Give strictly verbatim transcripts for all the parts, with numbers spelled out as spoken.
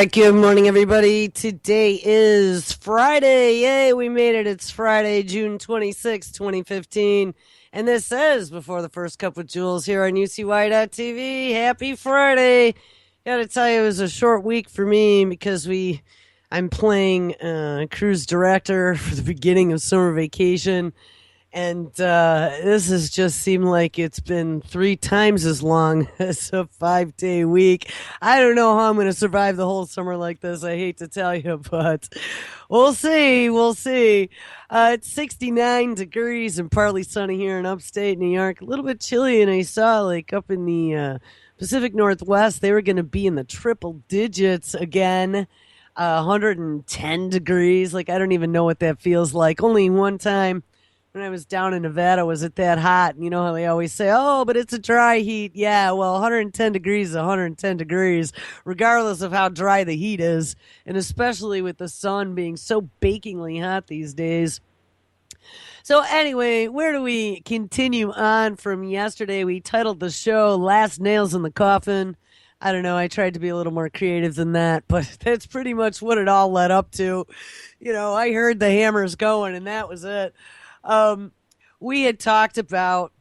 right, good morning, everybody. Today is Friday. Yay, we made it. It's Friday, June twenty-sixth, twenty fifteen. And this is Before the First Cup with Jules here on U C Y dot T V. Happy Friday. Gotta tell you, it was a short week for me because we, I'm playing uh, cruise director for the beginning of summer vacation. And uh, this has just seemed like it's been three times as long as a five day week. I don't know how I'm going to survive the whole summer like this. I hate to tell you, but we'll see. We'll see. Uh, it's sixty-nine degrees and partly sunny here in upstate New York. A little bit chilly, and I saw like up in the uh, Pacific Northwest, they were going to be in the triple digits again. Uh, one hundred ten degrees. Like, I don't even know what that feels like. Only one time when I was down in Nevada was it that hot. And you know how they always say, oh, but it's a dry heat. Yeah, well, one hundred ten degrees is one hundred ten degrees, regardless of how dry the heat is. And especially with the sun being so bakingly hot these days. So anyway, where do we continue on from yesterday? We titled the show Last Nails in the Coffin. I don't know. I tried to be a little more creative than that, but that's pretty much what it all led up to. You know, I heard the hammers going, and that was it. Um, we had talked about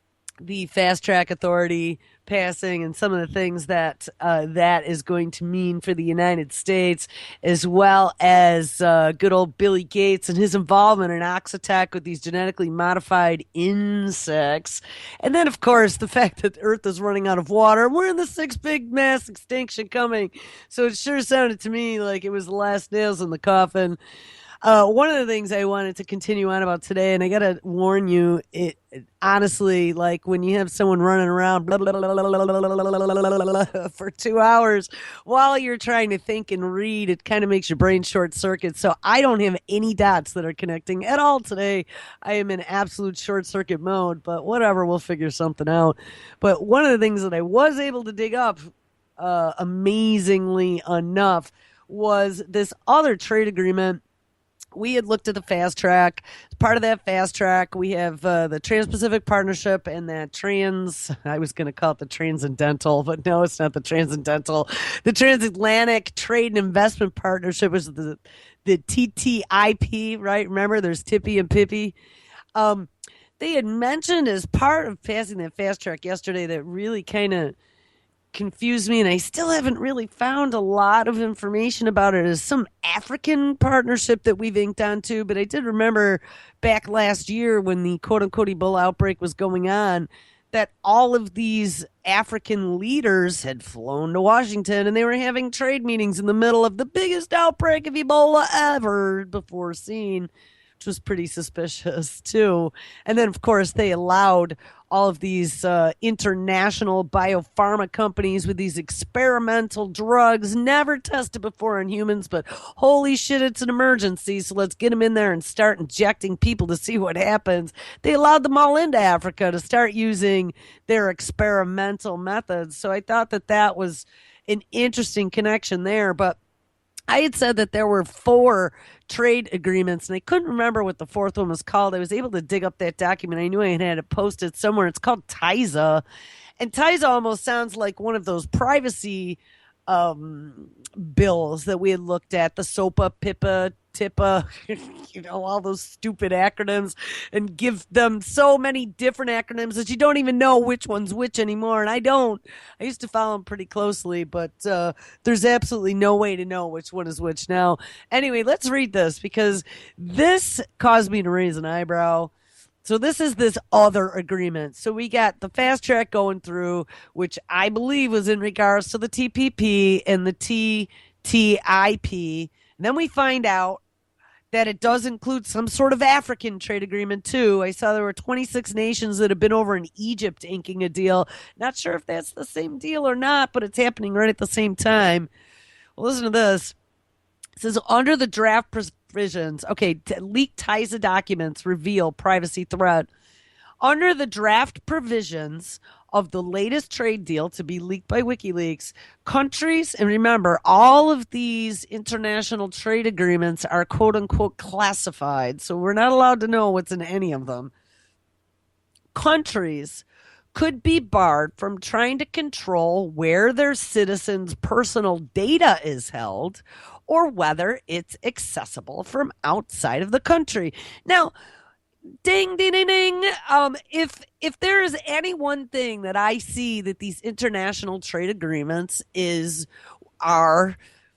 the Fast Track Authority passing and some of the things that uh, that is going to mean for the United States, as well as uh, good old Billy Gates and his involvement in Oxitec with these genetically modified insects. And then, of course, the fact that the Earth is running out of water. We're in the sixth big mass extinction coming. So it sure sounded to me like it was the last nails in the coffin. Uh, one of the things I wanted to continue on about today, and I got to warn you, it, it honestly, like when you have someone running around blah, blah, blah, blah, blah, blah, blah, for two hours while you're trying to think and read, it kind of makes your brain short circuit. So I don't have any dots that are connecting at all today. I am in absolute short circuit mode, but whatever, we'll figure something out. But one of the things that I was able to dig up, uh, amazingly enough, was this other trade agreement. We had looked at the fast track. As part of that fast track, we have uh, the Trans-Pacific Partnership and that trans, I was going to call it the Transcendental, but no, it's not the Transcendental. The Transatlantic Trade and Investment Partnership was the, the T T I P, right? Remember, there's Tippy and Pippy. Um, they had mentioned as part of passing that fast track yesterday that really kind of confused me, and I still haven't really found a lot of information about it, as some African partnership that we've inked onto. But I did remember back last year when the quote-unquote Ebola outbreak was going on, that all of these African leaders had flown to Washington and they were having trade meetings in the middle of the biggest outbreak of Ebola ever before seen, which was pretty suspicious too. And then, of course, they allowed all of these uh, international biopharma companies with these experimental drugs never tested before in humans, but holy shit, it's an emergency, so let's get them in there and start injecting people to see what happens. They allowed them all into Africa to start using their experimental methods. So I thought that that was an interesting connection there. But I had said that there were four trade agreements, and I couldn't remember what the fourth one was called. I was able to dig up that document. I knew I had had it posted somewhere. It's called TISA, and TISA almost sounds like one of those privacy um, bills that we had looked at, the SOPA, PIPA, TIPA, you know, all those stupid acronyms, and give them so many different acronyms that you don't even know which one's which anymore. And I don't. I used to follow them pretty closely, but uh, there's absolutely no way to know which one is which now. Anyway, let's read this because this caused me to raise an eyebrow. So this is this other agreement. So we got the fast track going through, which I believe was in regards to the T P P and the T T I P. And then we find out that it does include some sort of African trade agreement too. I saw there were twenty-six nations that have been over in Egypt inking a deal. Not sure if that's the same deal or not, but it's happening right at the same time. Well, listen to this. It says, under the draft provisions, okay, t- leaked TISA documents reveal privacy threat. Under the draft provisions of the latest trade deal to be leaked by WikiLeaks, countries, and remember, all of these international trade agreements are quote-unquote classified, so we're not allowed to know what's in any of them. Countries could be barred from trying to control where their citizens' personal data is held or whether it's accessible from outside of the country. Now, ding, ding, ding, ding. Um, if if there is any one thing that I see that these international trade agreements is are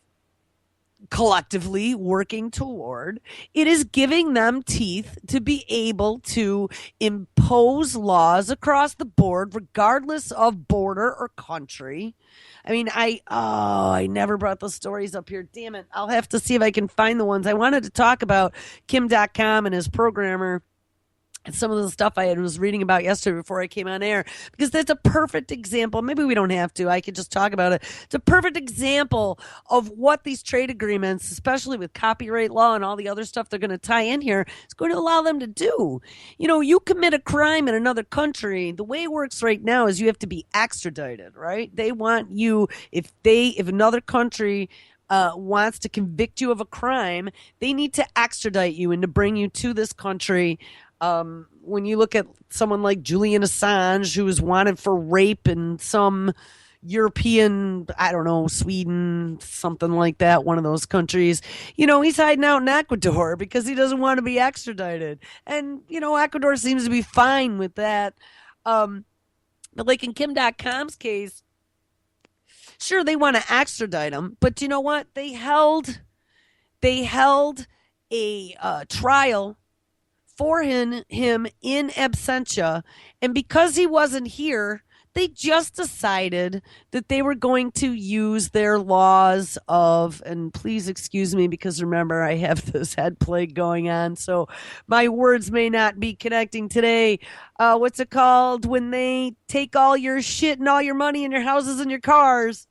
collectively working toward, it is giving them teeth to be able to impose laws across the board, regardless of border or country. I mean, I, oh, I never brought the stories up here. Damn it. I'll have to see if I can find the ones. I wanted to talk about Kim dot com and his programmer. Some of the stuff I was reading about yesterday before I came on air, because that's a perfect example. Maybe we don't have to. I could just talk about it. It's a perfect example of what these trade agreements, especially with copyright law and all the other stuff they're going to tie in here, is going to allow them to do. You know, you commit a crime in another country. The way it works right now is you have to be extradited, right? They want you, if they, if another country Uh, wants to convict you of a crime, they need to extradite you and to bring you to this country. Um, when you look at someone like Julian Assange, who was wanted for rape in some European, I don't know, Sweden, something like that, one of those countries, you know, he's hiding out in Ecuador because he doesn't want to be extradited. And, you know, Ecuador seems to be fine with that. Um, but like in Kim dot com's case, sure, they want to extradite him, but you know what? They held, they held a uh, trial for him, him in absentia, and because he wasn't here, they just decided that they were going to use their laws of, and please excuse me because remember I have this head plague going on, so my words may not be connecting today. Uh, what's it called when they take all your shit and all your money and your houses and your cars?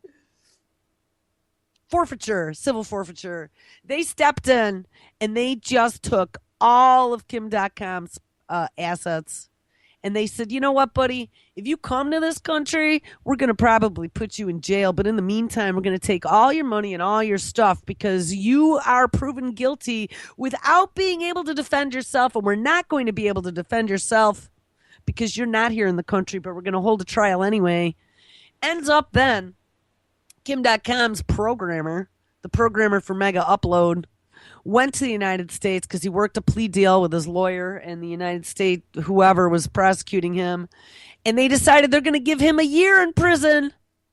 Forfeiture, civil forfeiture. They stepped in and they just took all of Kim dot com's uh, assets. And they said, you know what, buddy? If you come to this country, we're going to probably put you in jail. But in the meantime, we're going to take all your money and all your stuff because you are proven guilty without being able to defend yourself. And we're not going to be able to defend yourself because you're not here in the country, but we're going to hold a trial anyway. Ends up then, Kim dot com's programmer, the programmer for Mega Upload, went to the United States because he worked a plea deal with his lawyer and the United States, whoever was prosecuting him. And they decided they're going to give him a year in prison.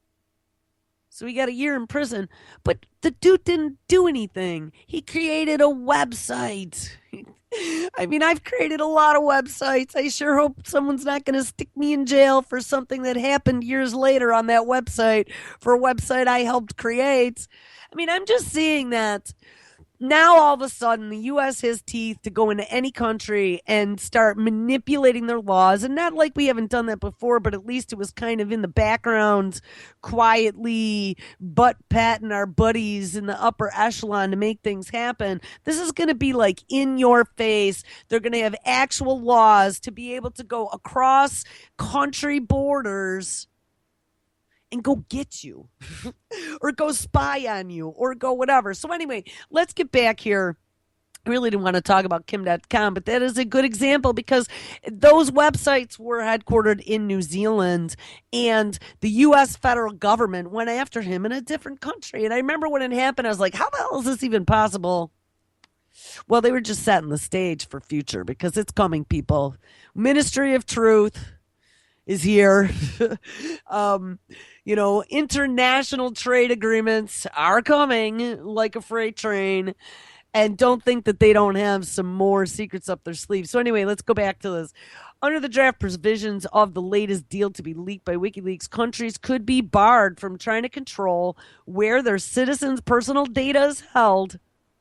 So he got a year in prison. But the dude didn't do anything. He created a website. I mean, I've created a lot of websites. I sure hope someone's not going to stick me in jail for something that happened years later on that website, for a website I helped create. I mean, I'm just seeing that now all of a sudden the U S has teeth to go into any country and start manipulating their laws. And not like we haven't done that before, but at least it was kind of in the background, quietly butt patting our buddies in the upper echelon to make things happen. This is going to be like in your face. They're going to have actual laws to be able to go across country borders and go get you or go spy on you or go whatever. So anyway, let's get back here. I really didn't want to talk about Kim dot com, but that is a good example because those websites were headquartered in New Zealand and the U S federal government went after him in a different country. And I remember when it happened, I was like, how the hell is this even possible? Well, they were just setting the stage for future because it's coming, people. Ministry of Truth is here. um, you know, international trade agreements are coming like a freight train. And don't think that they don't have some more secrets up their sleeve. So anyway, let's go back to this. Under the draft provisions of the latest deal to be leaked by WikiLeaks, countries could be barred from trying to control where their citizens' personal data is held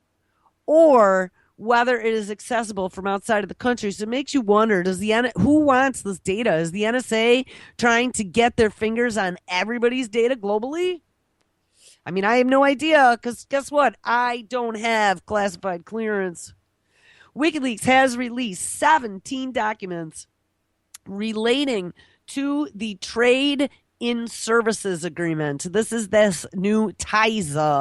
or whether it is accessible from outside of the country. So it makes you wonder, does the N- who wants this data? Is the N S A trying to get their fingers on everybody's data globally? I mean, I have no idea, because guess what? I don't have classified clearance. WikiLeaks has released seventeen documents relating to the Trade in Services Agreement. This is this new TISA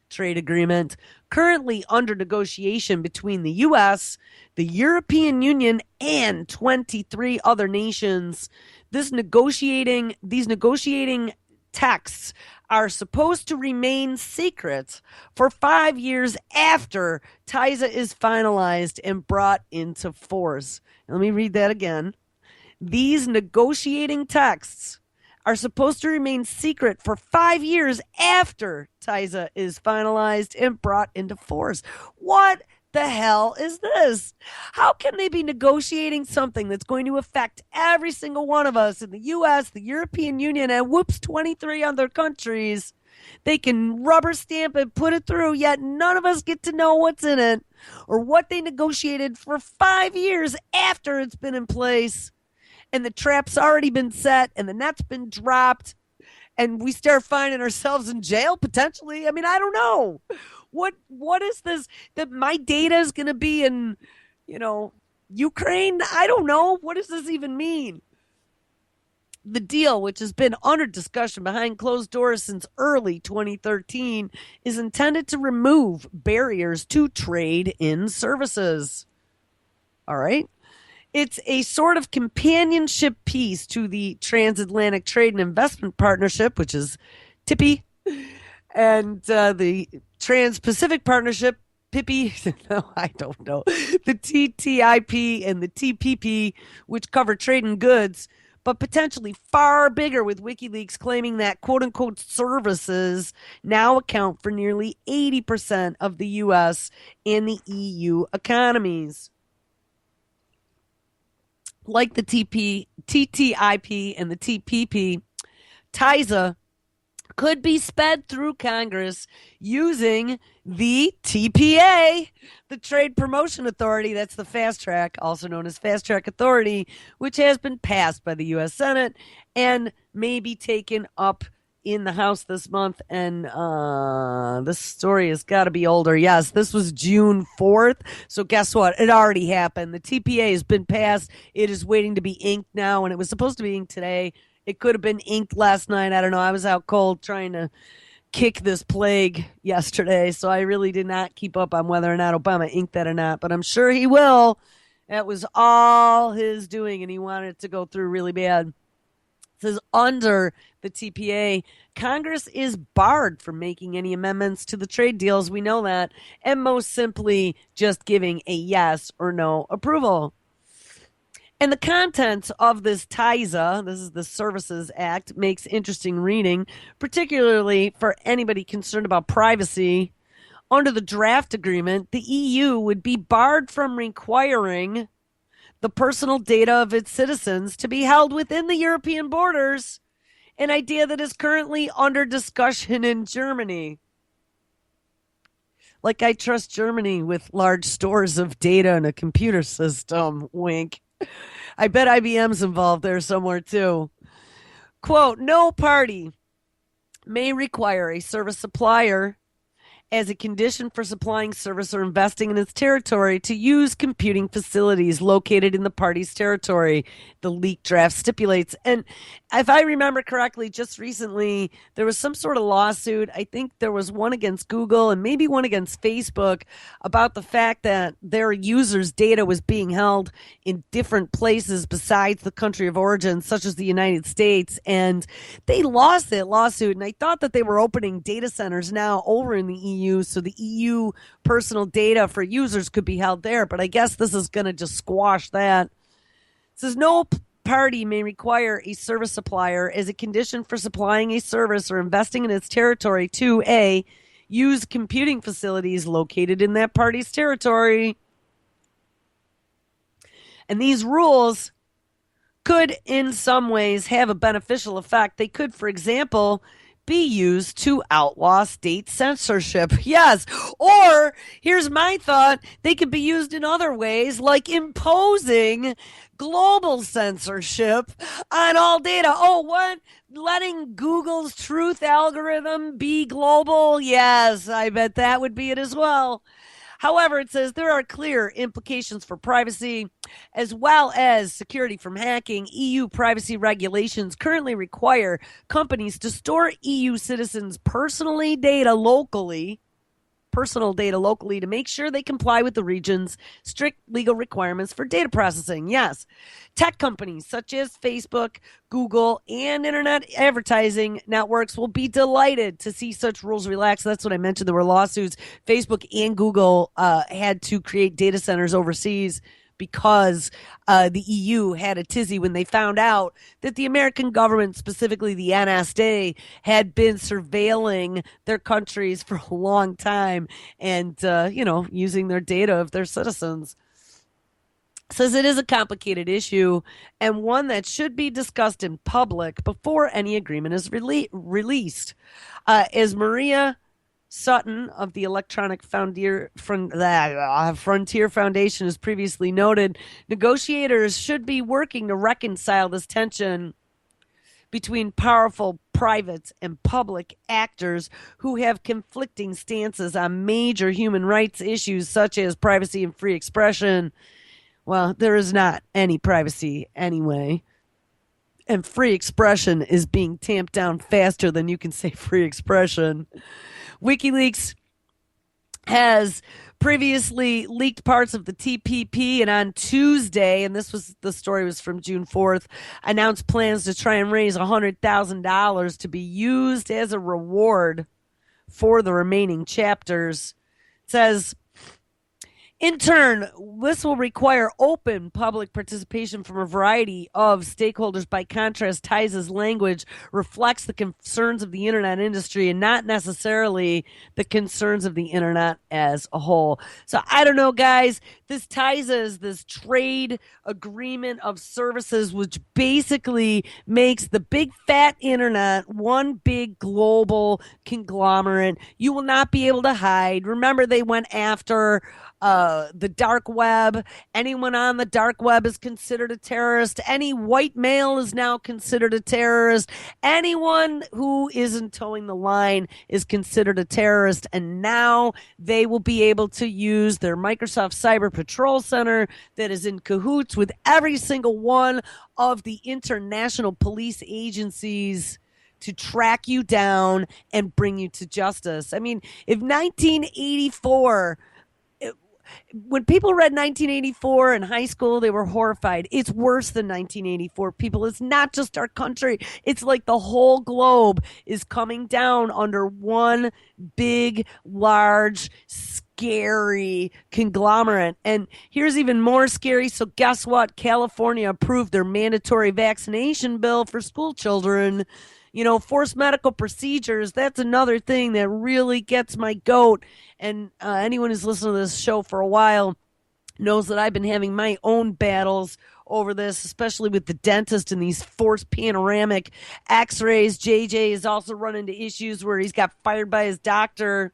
trade agreement currently under negotiation between the U S, the European Union, and twenty-three other nations. This negotiating, these negotiating texts are supposed to remain secret for five years after TISA is finalized and brought into force. Let me read that again. These negotiating texts are supposed to remain secret for five years after TISA is finalized and brought into force. What the hell is this? How can they be negotiating something that's going to affect every single one of us in the U S, the European Union, and whoops, twenty-three other countries? They can rubber stamp it, put it through, yet none of us get to know what's in it or what they negotiated for five years after it's been in place. And the trap's already been set and the net's been dropped and we start finding ourselves in jail potentially. I mean, I don't know. What what is this that my data is going to be in, you know, Ukraine? I don't know. What does this even mean? The deal, which has been under discussion behind closed doors since early twenty thirteen, is intended to remove barriers to trade in services. All right. It's a sort of companionship piece to the Transatlantic Trade and Investment Partnership, which is T I P I, and uh, the Trans-Pacific Partnership, P I P I, no, I don't know, the T T I P and the T P P, which cover trade in goods, but potentially far bigger, with WikiLeaks claiming that quote-unquote services now account for nearly eighty percent of the U S and the E U economies. Like the T P, T T I P and the T P P, TISA could be sped through Congress using the T P A, the Trade Promotion Authority. That's the Fast Track, also known as Fast Track Authority, which has been passed by the U S Senate and may be taken up in the House this month. And uh, this story has got to be older. Yes, this was June fourth. So guess what? It already happened. The T P A has been passed. It is waiting to be inked now, and it was supposed to be inked today. It could have been inked last night. I don't know. I was out cold trying to kick this plague yesterday, so I really did not keep up on whether or not Obama inked that or not, but I'm sure he will. That was all his doing, and he wanted it to go through really bad. It says under the T P A, Congress is barred from making any amendments to the trade deals. We know that. And most simply just giving a yes or no approval. And the contents of this TISA, this is the Services Act, makes interesting reading, particularly for anybody concerned about privacy. Under the draft agreement, the E U would be barred from requiring the personal data of its citizens to be held within the European borders, an idea that is currently under discussion in Germany. Like I trust Germany with large stores of data and a computer system, wink. I bet I B M's involved there somewhere too. Quote, no party may require a service supplier as a condition for supplying service or investing in its territory to use computing facilities located in the party's territory, the leaked draft stipulates. And if I remember correctly, just recently, there was some sort of lawsuit. I think there was one against Google and maybe one against Facebook about the fact that their users' data was being held in different places besides the country of origin, such as the United States. And they lost that lawsuit. And I thought that they were opening data centers now over in the E U, so the E U personal data for users could be held there. But I guess this is going to just squash that. It says no party may require a service supplier as a condition for supplying a service or investing in its territory to A, use computing facilities located in that party's territory. And these rules could in some ways have a beneficial effect. They could, for example, be used to outlaw state censorship. Yes. Or here's my thought. They could be used in other ways, like imposing global censorship on all data. Oh, what? Letting Google's truth algorithm be global? Yes, I bet that would be it as well. However, it says there are clear implications for privacy as well as security from hacking. E U privacy regulations currently require companies to store E U citizens' personal data locally personal data locally to make sure they comply with the region's strict legal requirements for data processing. Yes, tech companies such as Facebook, Google, and internet advertising networks will be delighted to see such rules relaxed. That's what I mentioned. There were lawsuits. Facebook and Google uh, had to create data centers overseas because uh, the E U had a tizzy when they found out that the American government, specifically the N S A, had been surveilling their countries for a long time and, uh, you know, using their data of their citizens. Says it is a complicated issue and one that should be discussed in public before any agreement is rele- released. Uh, as Maria Sutton of the Electronic Frontier, Frontier Foundation has previously noted, negotiators should be working to reconcile this tension between powerful private and public actors who have conflicting stances on major human rights issues such as privacy and free expression. Well, there is not any privacy anyway. And free expression is being tamped down faster than you can say free expression. WikiLeaks has previously leaked parts of the T P P, and on Tuesday, and this was the story was from June fourth, announced plans to try and raise one hundred thousand dollars to be used as a reward for the remaining chapters. It says, in turn, this will require open public participation from a variety of stakeholders. By contrast, Tice's language reflects the concerns of the internet industry and not necessarily the concerns of the internet as a whole. So I don't know, guys. This Tice is this trade agreement of services, which basically makes the big fat internet one big global conglomerate. You will not be able to hide. Remember, they went after Uh, the dark web. Anyone on the dark web is considered a terrorist. Any white male is now considered a terrorist. Anyone who isn't towing the line is considered a terrorist. And now they will be able to use their Microsoft Cyber Patrol Center that is in cahoots with every single one of the international police agencies to track you down and bring you to justice. I mean, if nineteen eighty-four... when people read nineteen eighty-four in high school, they were horrified. It's worse than nineteen eighty-four, people. It's not just our country. It's like the whole globe is coming down under one big, large, scary conglomerate. And here's even more scary. So guess what? California approved their mandatory vaccination bill for school children. You know, forced medical procedures, that's another thing that really gets my goat. And uh, anyone who's listened to this show for a while knows that I've been having my own battles over this, especially with the dentist and these forced panoramic x-rays. J J has also run into issues where he's got fired by his doctor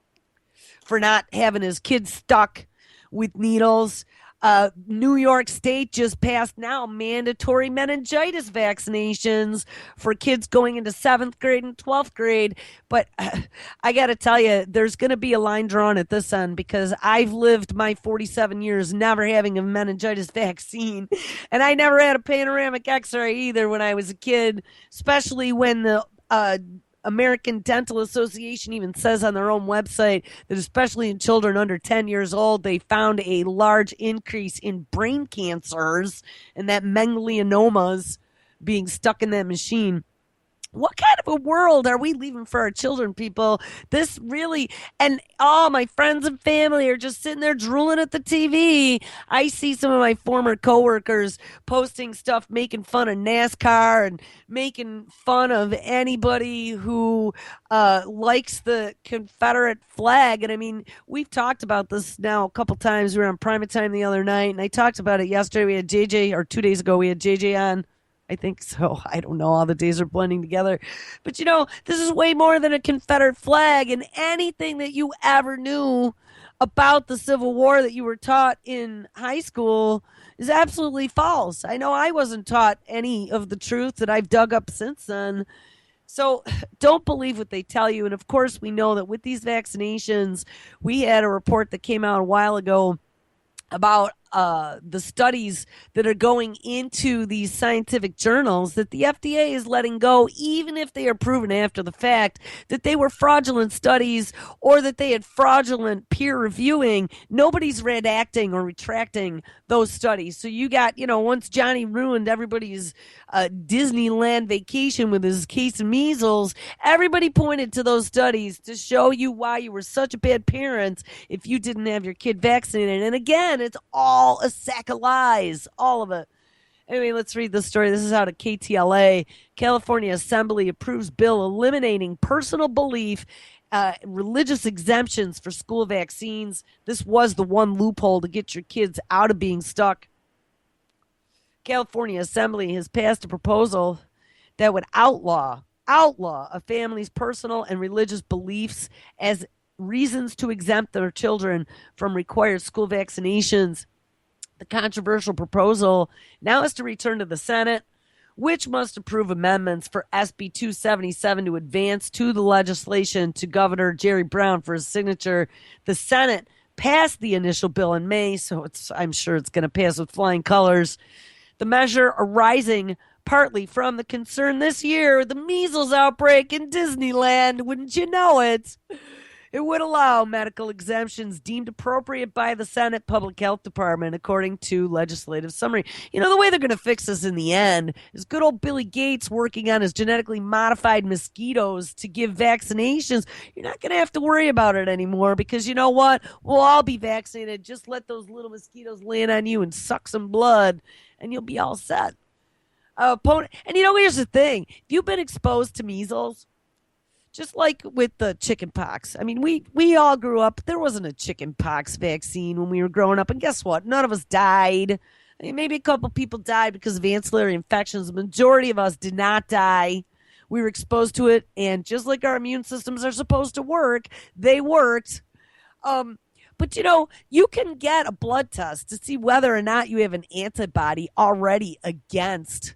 for not having his kids stuck with needles. Uh, New York State just passed now mandatory meningitis vaccinations for kids going into seventh grade and twelfth grade. But uh, I got to tell you, there's going to be a line drawn at this end because I've lived my forty-seven years never having a meningitis vaccine. And I never had a panoramic x-ray either when I was a kid, especially when the uh, American Dental Association even says on their own website that especially in children under ten years old, they found a large increase in brain cancers and that melaniomas being stuck in that machine. What kind of a world are we leaving for our children, people? This really, and all my friends and family are just sitting there drooling at the T V. I see some of my former coworkers posting stuff, making fun of NASCAR and making fun of anybody who uh, likes the Confederate flag. And I mean, we've talked about this now a couple times. We were on Prime Time the other night, and I talked about it yesterday. We had J J, or two days ago, we had J J on. I think so. I don't know. All the days are blending together. But, you know, this is way more than a Confederate flag. And anything that you ever knew about the Civil War that you were taught in high school is absolutely false. I know I wasn't taught any of the truth that I've dug up since then. So don't believe what they tell you. And, of course, we know that with these vaccinations, we had a report that came out a while ago about uh, the studies that are going into these scientific journals that the F D A is letting go, even if they are proven after the fact that they were fraudulent studies or that they had fraudulent peer reviewing. Nobody's redacting or retracting those studies. So you got, you know, once Johnny ruined everybody's uh, Disneyland vacation with his case of measles, everybody pointed to those studies to show you why you were such a bad parent if you didn't have your kid vaccinated. And again, it's all a sack of lies, all of it. Anyway, let's read the story. This is out of K T L A. California Assembly approves bill eliminating personal belief Uh, religious exemptions for school vaccines. This was the one loophole to get your kids out of being stuck. California Assembly has passed a proposal that would outlaw outlaw a family's personal and religious beliefs as reasons to exempt their children from required school vaccinations. The controversial proposal now has to return to the Senate, which must approve amendments for S B two seventy-seven to advance to the legislation to Governor Jerry Brown for his signature. The Senate passed the initial bill in May, so it's, I'm sure it's going to pass with flying colors. The measure arising partly from the concern this year, the measles outbreak in Disneyland, wouldn't you know it? It would allow medical exemptions deemed appropriate by the Senate Public Health Department, according to legislative summary. You know, the way they're going to fix this in the end is good old Billy Gates working on his genetically modified mosquitoes to give vaccinations. You're not going to have to worry about it anymore because you know what? We'll all be vaccinated. Just let those little mosquitoes land on you and suck some blood, and you'll be all set. Uh, and you know, here's the thing. If you've been exposed to measles, just like with the chicken pox. I mean, we, we all grew up. There wasn't a chicken pox vaccine when we were growing up. And guess what? None of us died. I mean, maybe a couple people died because of ancillary infections. The majority of us did not die. We were exposed to it. And just like our immune systems are supposed to work, they worked. Um, but, you know, you can get a blood test to see whether or not you have an antibody already against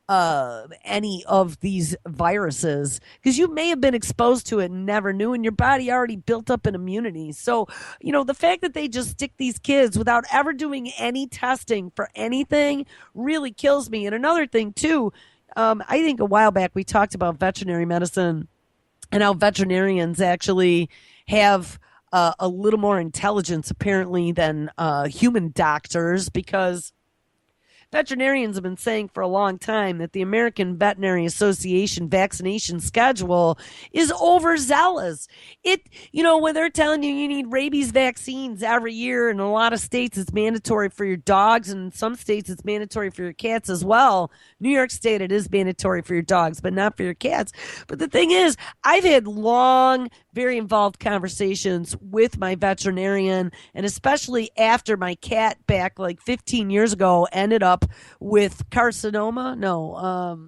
uh any of these viruses, because you may have been exposed to it and never knew, and your body already built up an immunity. So, you know, the fact that they just stick these kids without ever doing any testing for anything really kills me. And another thing too, um I think a while back we talked about veterinary medicine and how veterinarians actually have uh, a little more intelligence apparently than uh human doctors, because veterinarians have been saying for a long time that the American Veterinary Association vaccination schedule is overzealous. It, you know, when they're telling you you need rabies vaccines every year, in a lot of states it's mandatory for your dogs, and in some states it's mandatory for your cats as well. New York State, it is mandatory for your dogs, but not for your cats. But the thing is, I've had long, very involved conversations with my veterinarian, and especially after my cat back like fifteen years ago ended up with carcinoma. No, um,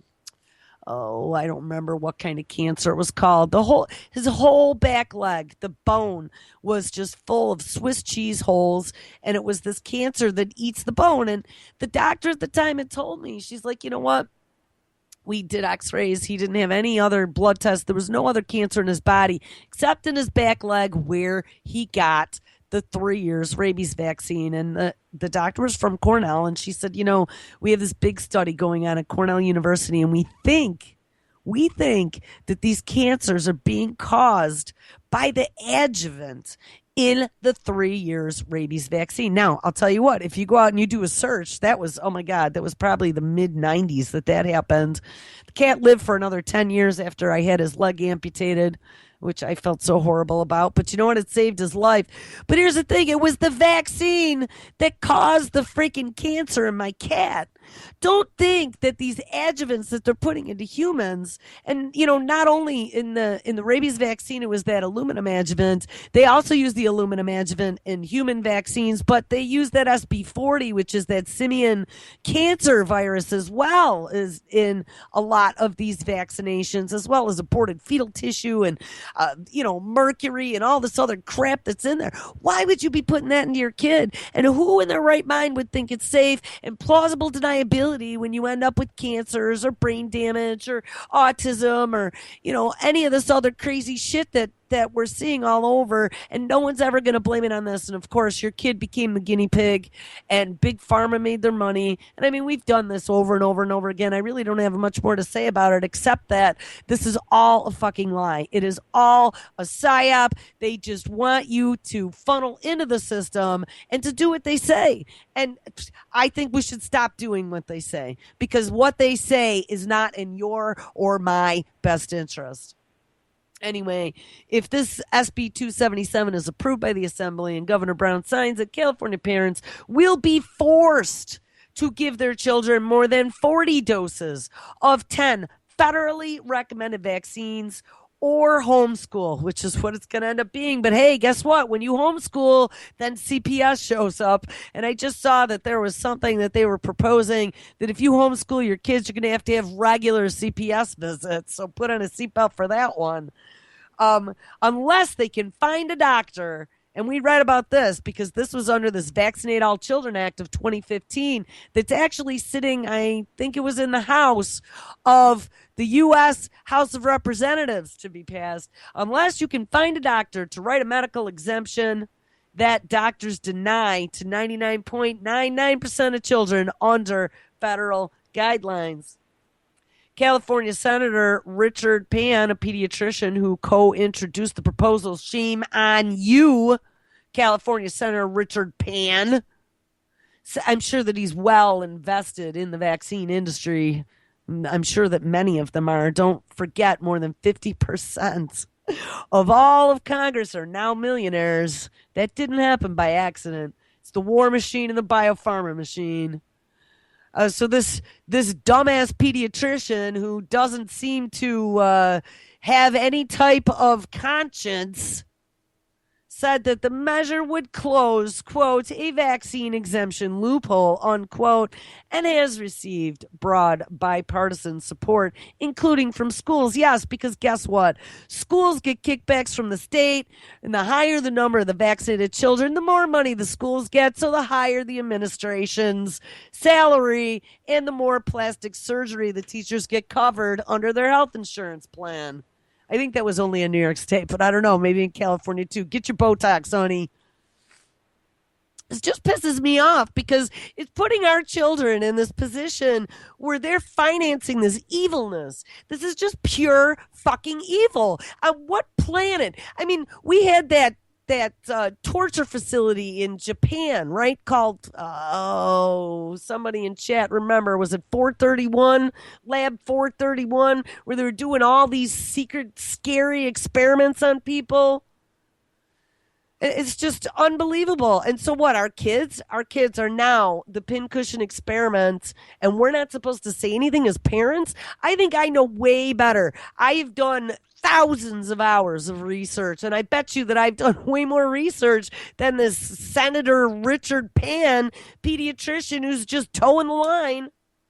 oh, I don't remember what kind of cancer it was called. The whole, his whole back leg, the bone was just full of Swiss cheese holes, and it was this cancer that eats the bone. And the doctor at the time had told me, she's like, you know what? We did x-rays. He didn't have any other blood tests. There was no other cancer in his body except in his back leg where he got the three years rabies vaccine. And the, the doctor was from Cornell, and she said, you know, we have this big study going on at Cornell University, and we think, we think that these cancers are being caused by the adjuvant in the three years rabies vaccine. Now, I'll tell you what, if you go out and you do a search, that was, oh my God, that was probably the mid nineties that that happened. The cat lived for another ten years after I had his leg amputated, which I felt so horrible about. But you know what? It saved his life. But here's the thing. It was the vaccine that caused the freaking cancer in my cat. Don't think that these adjuvants that they're putting into humans, and, you know, not only in the in the rabies vaccine, it was that aluminum adjuvant. They also use the aluminum adjuvant in human vaccines, but they use that S B forty, which is that simian cancer virus as well, is in a lot of these vaccinations, as well as aborted fetal tissue and, uh, you know, mercury and all this other crap that's in there. Why would you be putting that into your kid? And who in their right mind would think it's safe and plausible deniability when you end up with cancers or brain damage or autism or, you know, any of this other crazy shit that, that we're seeing all over, and no one's ever going to blame it on this. And of course, your kid became the guinea pig, and Big Pharma made their money. And I mean, we've done this over and over and over again. I really don't have much more to say about it, except that this is all a fucking lie. It is all a psyop. They just want you to funnel into the system and to do what they say. And I think we should stop doing what they say, because what they say is not in your or my best interest. Anyway, if this S B two seventy-seven is approved by the Assembly and Governor Brown signs it, California parents will be forced to give their children more than forty doses of ten federally recommended vaccines or homeschool, which is what it's going to end up being. But hey, guess what? When you homeschool, then C P S shows up. And I just saw that there was something that they were proposing that if you homeschool your kids, you're going to have to have regular C P S visits. So put on a seatbelt for that one. Um, unless they can find a doctor. And we read about this because this was under this Vaccinate All Children Act of twenty fifteen that's actually sitting, I think it was in the House of the U S House of Representatives to be passed. Unless you can find a doctor to write a medical exemption that doctors deny to ninety-nine point nine nine percent of children under federal guidelines. California Senator Richard Pan, a pediatrician who co-introduced the proposal, shame on you, California Senator Richard Pan. So I'm sure that he's well invested in the vaccine industry. I'm sure that many of them are. Don't forget, more than fifty percent of all of Congress are now millionaires. That didn't happen by accident. It's the war machine and the biopharma machine. Uh, so this this dumbass pediatrician who doesn't seem to uh, have any type of conscience said that the measure would close, quote, a vaccine exemption loophole, unquote, and has received broad bipartisan support, including from schools. Yes, because guess what? Schools get kickbacks from the state, and the higher the number of the vaccinated children, the more money the schools get, so the higher the administration's salary, and the more plastic surgery the teachers get covered under their health insurance plan. I think that was only in New York State, but I don't know, maybe in California too. Get your Botox, honey. It just pisses me off because it's putting our children in this position where they're financing this evilness. This is just pure fucking evil. On what planet? I mean, we had that that uh, torture facility in Japan, right? Called, oh, somebody in chat, remember, was it four thirty-one? Lab four thirty-one, where they were doing all these secret, scary experiments on people? It's just unbelievable. And so what? Our kids, our kids are now the pincushion experiments, and we're not supposed to say anything as parents? I think I know way better. I've done thousands of hours of research, and I bet you that I've done way more research than this Senator Richard Pan pediatrician who's just towing the line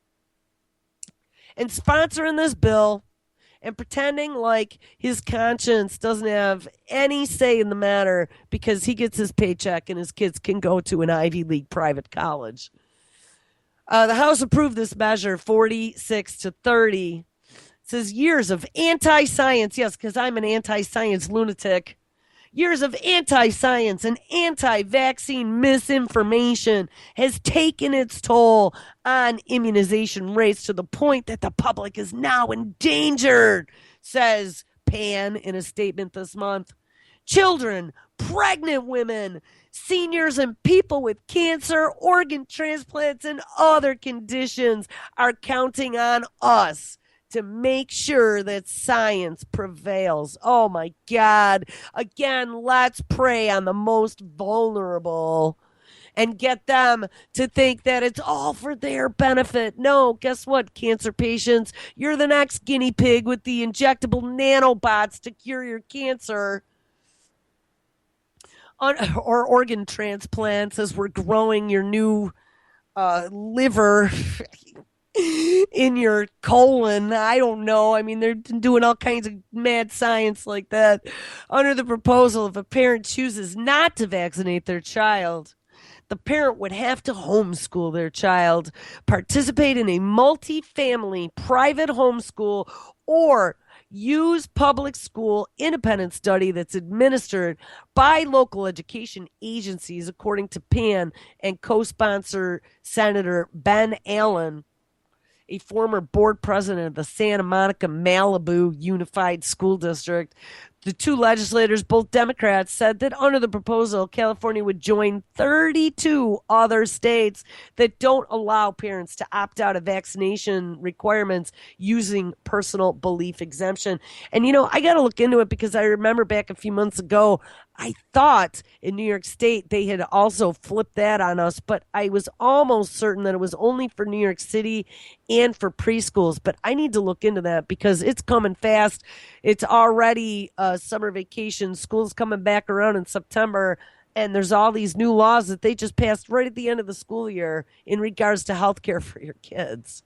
and sponsoring this bill and pretending like his conscience doesn't have any say in the matter because he gets his paycheck and his kids can go to an Ivy League private college. Uh, the House approved this measure forty-six to thirty. It says years of anti-science, yes, because I'm an anti-science lunatic, years of anti-science and anti-vaccine misinformation has taken its toll on immunization rates to the point that the public is now endangered, says Pan in a statement this month. Children, pregnant women, seniors, and people with cancer, organ transplants, and other conditions are counting on us to make sure that science prevails. Oh my God. Again, let's prey on the most vulnerable and get them to think that it's all for their benefit. No, guess what, cancer patients? You're the next guinea pig with the injectable nanobots to cure your cancer. Or organ transplants as we're growing your new uh, liver in your colon. I don't know. I mean, they're doing all kinds of mad science like that. Under the proposal, if a parent chooses not to vaccinate their child, the parent would have to homeschool their child, participate in a multi-family private homeschool, or use public school independent study that's administered by local education agencies, according to P A N and co-sponsor Senator Ben Allen, a former board president of the Santa Monica Malibu Unified School District. The two legislators, both Democrats, said that under the proposal, California would join thirty-two other states that don't allow parents to opt out of vaccination requirements using personal belief exemption. And, you know, I got to look into it because I remember back a few months ago, I thought in New York State they had also flipped that on us, but I was almost certain that it was only for New York City and for preschools. But I need to look into that because it's coming fast. It's already uh, summer vacation. School's coming back around in September, and there's all these new laws that they just passed right at the end of the school year in regards to health care for your kids.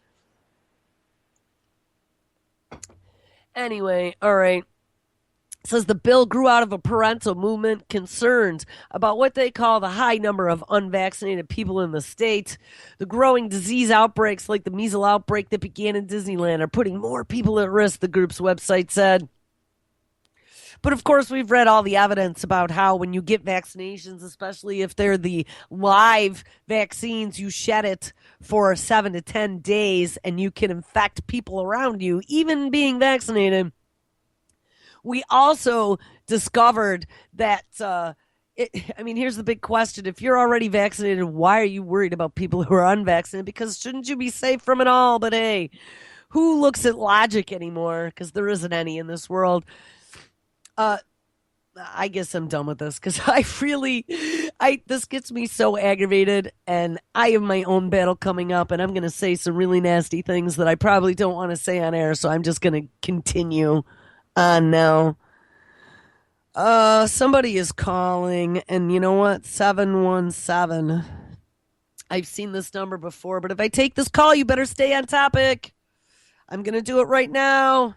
Anyway, all right. Says the bill grew out of a parental movement concerned about what they call the high number of unvaccinated people in the state. The growing disease outbreaks like the measles outbreak that began in Disneyland are putting more people at risk, the group's website said. But of course, we've read all the evidence about how when you get vaccinations, especially if they're the live vaccines, you shed it for seven to ten days and you can infect people around you, even being vaccinated. We also discovered that, uh, it, I mean, here's the big question. If you're already vaccinated, why are you worried about people who are unvaccinated? Because shouldn't you be safe from it all? But hey, who looks at logic anymore? Because there isn't any in this world. Uh, I guess I'm done with this because I really, I this gets me so aggravated, and I have my own battle coming up, and I'm going to say some really nasty things that I probably don't want to say on air, so I'm just going to continue on now. Uh, somebody is calling, and you know what? seven one seven. I've seen this number before, but if I take this call, you better stay on topic. I'm going to do it right now.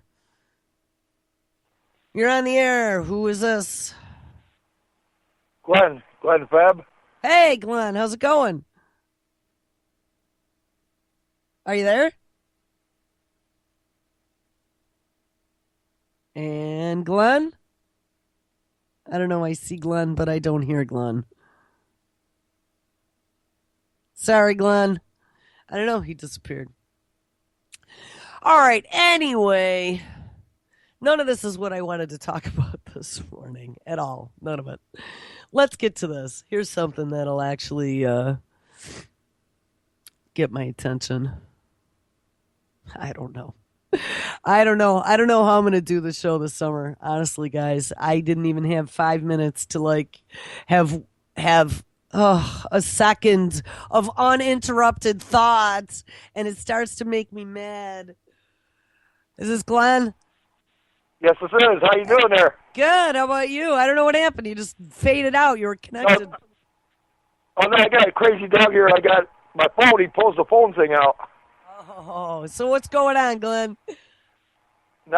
You're on the air. Who is this? Glenn. Glenn Fab. Hey, Glenn. How's it going? Are you there? And Glenn? I don't know. I see Glenn, but I don't hear Glenn. Sorry, Glenn. I don't know. He disappeared. All right. Anyway, none of this is what I wanted to talk about this morning at all. None of it. Let's get to this. Here's something that'll actually uh, get my attention. I don't know. I don't know. I don't know how I'm going to do the show this summer. Honestly, guys, I didn't even have five minutes to like have have oh, a second of uninterrupted thoughts, and it starts to make me mad. Is this Glenn? Yes, this is. How you doing there? Good. How about you? I don't know what happened. You just faded out. You were connected. Oh, oh no, I got a crazy dog here. I got my phone. He pulls the phone thing out. Oh, so what's going on, Glenn? No.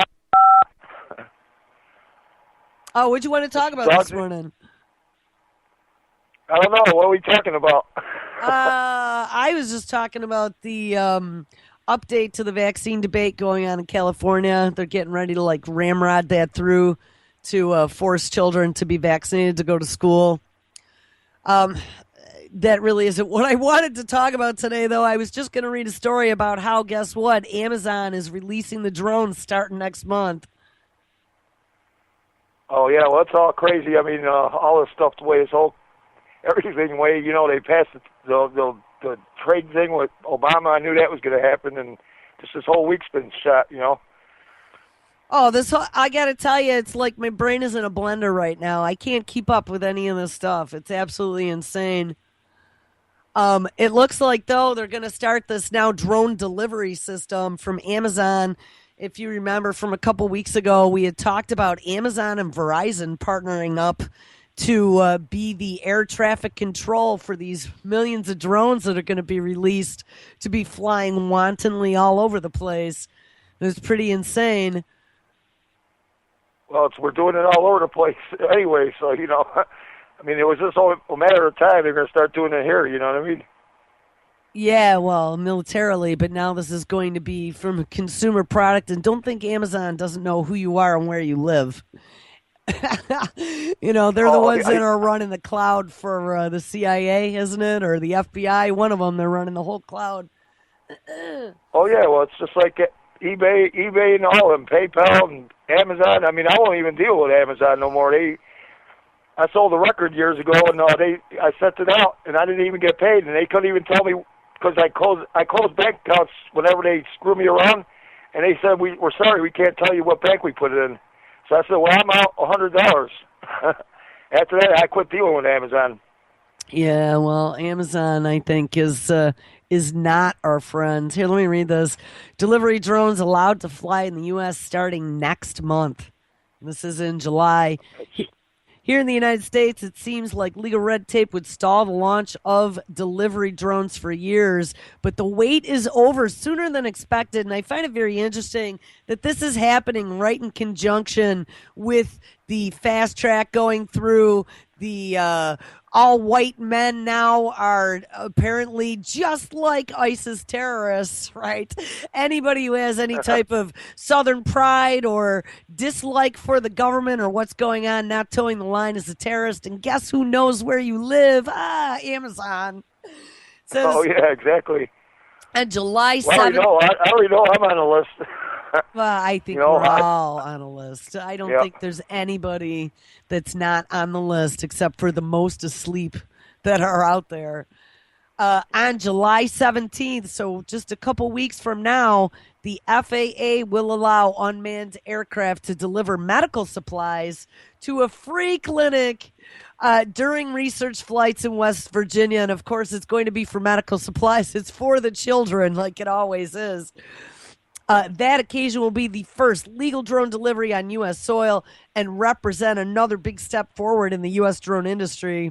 Oh, what'd you want to talk about this morning? I don't know. What are we talking about? uh, I was just talking about the um, update to the vaccine debate going on in California. They're getting ready to like ramrod that through to uh, force children to be vaccinated to go to school. Um, that really isn't what I wanted to talk about today, though. I was just going to read a story about how, guess what, Amazon is releasing the drones starting next month. Oh, yeah, well, it's all crazy. I mean, uh, all this stuff, the way this whole, everything way, you know, they passed the, the, the, the trade thing with Obama. I knew that was going to happen, and just this whole week's been shot, you know. Oh, this whole, I got to tell you, it's like my brain is in a blender right now. I can't keep up with any of this stuff. It's absolutely insane. Um, it looks like, though, they're going to start this now drone delivery system from Amazon. If you remember from a couple weeks ago, we had talked about Amazon and Verizon partnering up to uh, be the air traffic control for these millions of drones that are going to be released to be flying wantonly all over the place. It was pretty insane. Well, it's, we're doing it all over the place anyway, so, you know, I mean, it was just a matter of time. They're going to start doing it here, you know what I mean? Yeah, well, militarily, but now this is going to be from a consumer product. And don't think Amazon doesn't know who you are and where you live. You know, they're the Oh, ones that I, are running the cloud for uh, the C I A, isn't it? Or the F B I. One of them, they're running the whole cloud. oh yeah, well, it's just like eBay, eBay, and all of them, PayPal and Amazon. I mean, I won't even deal with Amazon no more. They, I sold a record years ago, and uh, they, I sent it out, and I didn't even get paid, and they couldn't even tell me because I closed, I closed bank accounts whenever they screw me around, and they said we, we're sorry, we can't tell you what bank we put it in. So I said, well, I'm out a hundred dollars. After that, I quit dealing with Amazon. Yeah, well, Amazon, I think, is uh, is not our friend. Here, let me read this. Delivery drones allowed to fly in the U S starting next month. This is in July. Here in the United States, it seems like legal red tape would stall the launch of delivery drones for years, but the wait is over sooner than expected. And I find it very interesting that this is happening right in conjunction with the fast track going through. The uh, all white men now are apparently just like ISIS terrorists, right? Anybody who has any type of Southern pride or dislike for the government or what's going on, not towing the line is a terrorist. And guess who knows where you live? Ah, Amazon. Says Oh yeah, exactly. on July Well, I already seventh. know. I, I already know I'm on the list. Well, I think You know, we're I, all on a list. I don't yeah. think there's anybody that's not on the list except for the most asleep that are out there. Uh, on July seventeenth, so just a couple weeks from now, the F A A will allow unmanned aircraft to deliver medical supplies to a free clinic uh, during research flights in West Virginia. And of course, it's going to be for medical supplies. It's for the children, like it always is. Uh, that occasion will be the first legal drone delivery on U S soil and represent another big step forward in the U S drone industry.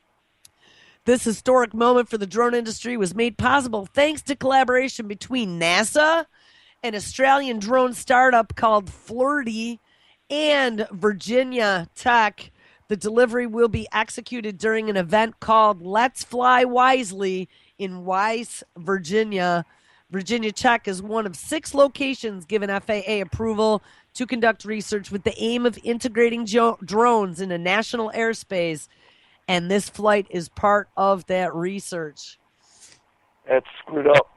This historic moment for the drone industry was made possible thanks to collaboration between NASA, an Australian drone startup called Flirty, and Virginia Tech. The delivery will be executed during an event called Let's Fly Wisely in Wise, Virginia. Virginia Tech is one of six locations given F A A approval to conduct research with the aim of integrating jo- drones into national airspace, and this flight is part of that research. That's screwed up.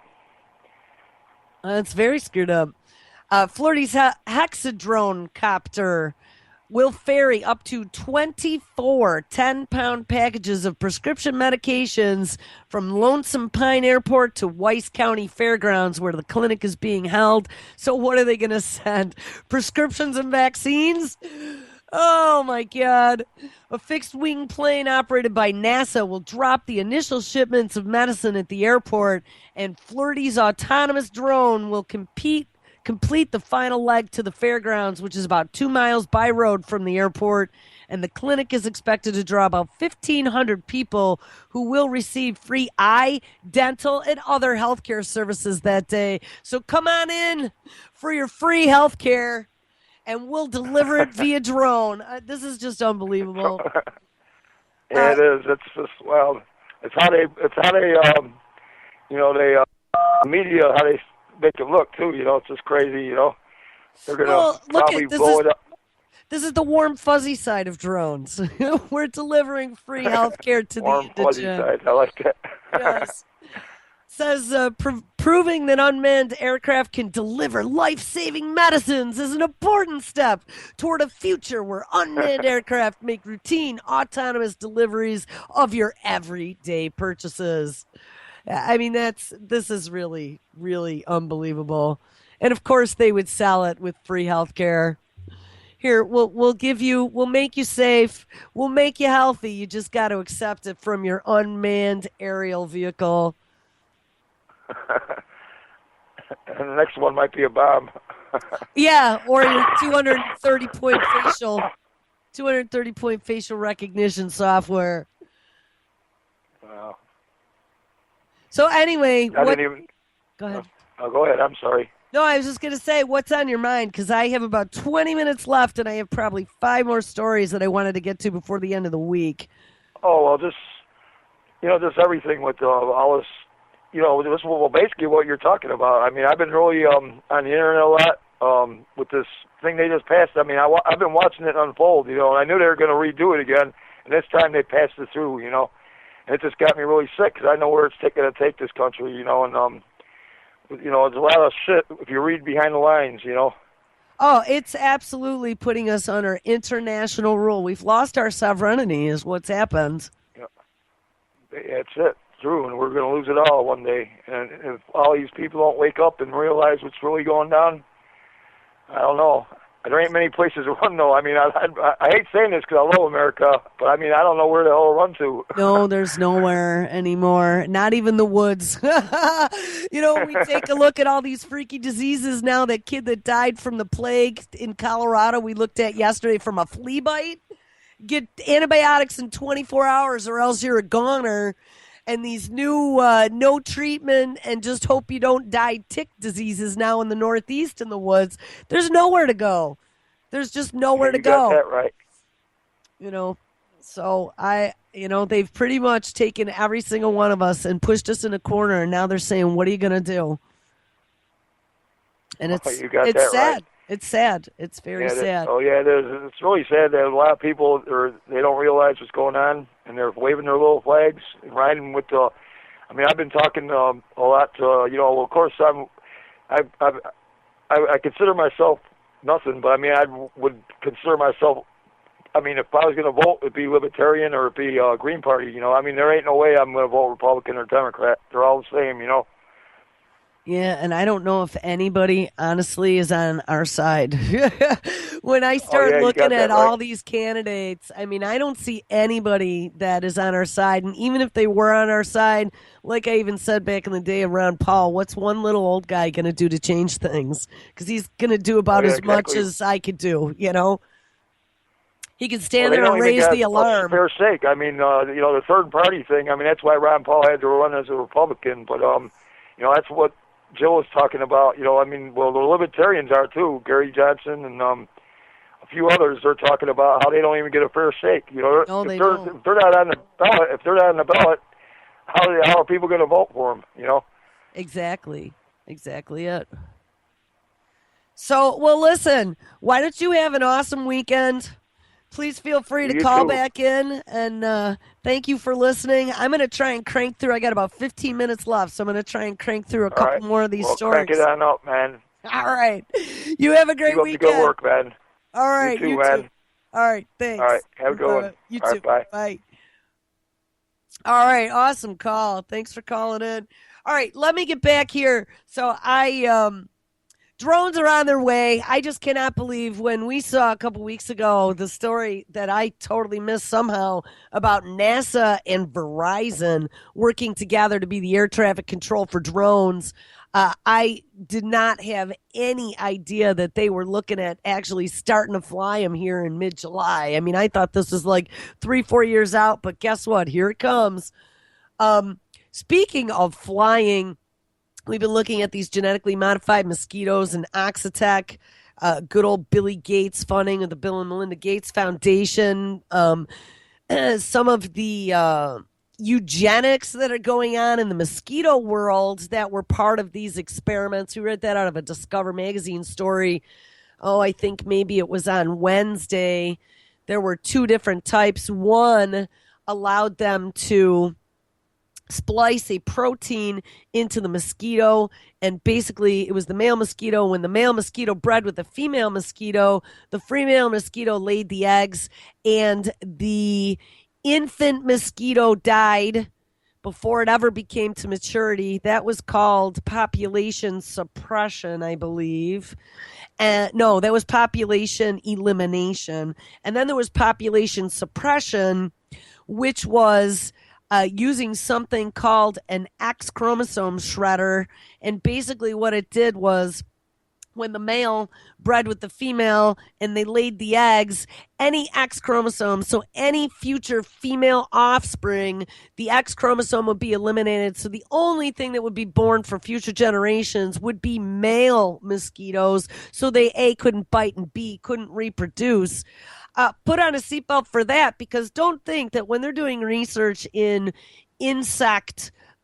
Uh, it's very screwed up. Uh, Flirty's he- Hexadrone copter will ferry up to twenty-four ten-pound packages of prescription medications from Lonesome Pine Airport to Weiss County Fairgrounds, where the clinic is being held. So what are they going to send? Prescriptions and vaccines? Oh, my God. A fixed-wing plane operated by NASA will drop the initial shipments of medicine at the airport, and Flirty's autonomous drone will compete complete the final leg to the fairgrounds, which is about two miles by road from the airport. And the clinic is expected to draw about fifteen hundred people who will receive free eye, dental, and other healthcare services that day. So come on in for your free healthcare, and we'll deliver it via drone. Uh, this is just unbelievable. Yeah, Uh, it is. It's just well, it's how they, it's how they, um, you know, they uh, media, how they make it look too. You know, it's just crazy. You know, they're gonna well, look probably at this blow is it up. this is the warm fuzzy side of drones. We're delivering free healthcare to Warm the fuzzy indigent. side. I like that. Yes. Says uh, pr- proving that unmanned aircraft can deliver life-saving medicines is an important step toward a future where unmanned aircraft make routine autonomous deliveries of your everyday purchases. I mean, that's this is really, really unbelievable. And of course, they would sell it with free health care. Here, we'll we'll give you, we'll make you safe, we'll make you healthy. You just got to accept it from your unmanned aerial vehicle. And the next one might be a bomb. Yeah, or your two hundred thirty point facial, two hundred thirty point facial recognition software. Wow. So anyway, I what? didn't even. Go ahead. Oh, go ahead. I'm sorry. No, I was just gonna say, what's on your mind? Because I have about twenty minutes left, and I have probably five more stories that I wanted to get to before the end of the week. Oh well, just you know, just everything with uh, all this you know, this is well, basically what you're talking about. I mean, I've been really um, on the internet a lot um, with this thing they just passed. I mean, I, I've been watching it unfold, you know, and I knew they were going to redo it again, and this time they passed it through, you know. And it just got me really sick because I know where it's going to take this country, you know, and, um, you know, there's a lot of shit if you read behind the lines, you know. Oh, it's absolutely putting us under international rule. We've lost our sovereignty is what's happened. Yeah. That's it. True, and we're going to lose it all one day. And if all these people don't wake up and realize what's really going down, I don't know. There ain't many places to run, though. I mean, I, I, I hate saying this because I love America, but I mean, I don't know where the hell to run to. No, there's nowhere anymore. Not even the woods. You know, we take a look at all these freaky diseases now. That kid that died from the plague in Colorado, we looked at yesterday from a flea bite. Get antibiotics in twenty-four hours or else you're a goner. And these new uh, no treatment and just hope you don't die tick diseases now in the Northeast in the woods. There's nowhere to go. There's just nowhere yeah, to you go. Got that right. You know, so I, you know, they've pretty much taken every single one of us and pushed us in a corner. And now they're saying, "What are you going to do?" And it's oh, you got it's that sad. Right. It's sad. It's very yeah, sad. Oh yeah, there's, it's really sad that a lot of people are they don't realize what's going on and they're waving their little flags and riding with the. I mean, I've been talking um, a lot to uh, you know. Well, of course, I'm. I, I I I consider myself nothing, but I mean, I would consider myself. I mean, if I was going to vote, it'd be Libertarian or it'd be uh, Green Party. You know, I mean, there ain't no way I'm going to vote Republican or Democrat. They're all the same. You know. Yeah, and I don't know if anybody, honestly, is on our side. When I start oh, yeah, looking at right. all these candidates, I mean, I don't see anybody that is on our side. And even if they were on our side, like I even said back in the day of Ron Paul, what's one little old guy going to do to change things? Because he's going to do about oh, yeah, as exactly. much as I could do, you know? He can stand well, there and raise the a alarm. Fair sake. I mean, uh, you know, the third party thing, I mean, that's why Ron Paul had to run as a Republican. But, um, you know, that's what Jill was talking about, you know, I mean, well, the Libertarians are too. Gary Johnson and um, a few others. They're talking about how they don't even get a fair shake. You know, no, if, they they're, don't. if they're not on the ballot, if they're not on the ballot, how are, they, how are people going to vote for them? You know. Exactly. Exactly it. So, well, listen. Why don't you have an awesome weekend? Please feel free to you call too. back in, and uh, thank you for listening. I'm going to try and crank through. I got about fifteen minutes left, so I'm going to try and crank through a All couple right. more of these well, stories. Crank it on up, man. All right. You have a great Keep up weekend. the good work, man. All right. You too, you man. Too. All right. Thanks. All right. Have a good uh, one. You All too. right, bye. Bye. All right. Awesome call. Thanks for calling in. All right. Let me get back here. So I um. Drones are on their way. I just cannot believe when we saw a couple weeks ago the story that I totally missed somehow about NASA and Verizon working together to be the air traffic control for drones. Uh, I did not have any idea that they were looking at actually starting to fly them here in mid-July. I mean, I thought this was like three, four years out, but guess what? Here it comes. Um, speaking of flying, we've been looking at these genetically modified mosquitoes and Oxitec, uh, good old Billy Gates funding of the Bill and Melinda Gates Foundation, um, some of the uh, eugenics that are going on in the mosquito world that were part of these experiments. We read that out of a Discover magazine story. Oh, I think maybe it was on Wednesday. There were two different types. One allowed them to splice a protein into the mosquito, and basically it was the male mosquito. When the male mosquito bred with the female mosquito, the female mosquito laid the eggs, and the infant mosquito died before it ever became to maturity. That was called population suppression, I believe. And no, that was population elimination. And then there was population suppression, which was Uh, using something called an X chromosome shredder. And basically what it did was when the male bred with the female and they laid the eggs, any X chromosome, so any future female offspring, the X chromosome would be eliminated. So the only thing that would be born for future generations would be male mosquitoes. So they, A, couldn't bite, and B, couldn't reproduce. Uh, put on a seatbelt for that, because don't think that when they're doing research in insect